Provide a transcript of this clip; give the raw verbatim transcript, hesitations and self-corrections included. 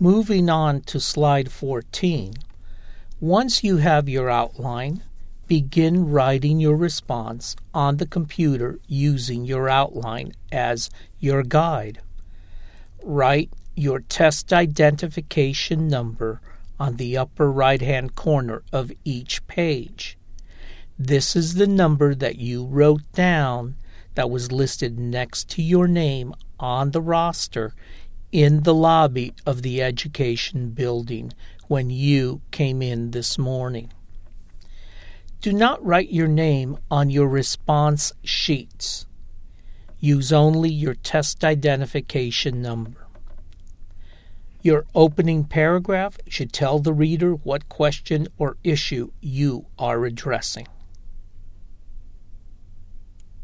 Moving on to slide fourteen. Once you have your outline, begin writing your response on the computer using your outline as your guide. Write your test identification number on the upper right-hand corner of each page. This is the number that you wrote down that was listed next to your name on the roster in the lobby of the education building when you came in this morning. Do not write your name on your response sheets. Use only your test identification number. Your opening paragraph should tell the reader what question or issue you are addressing.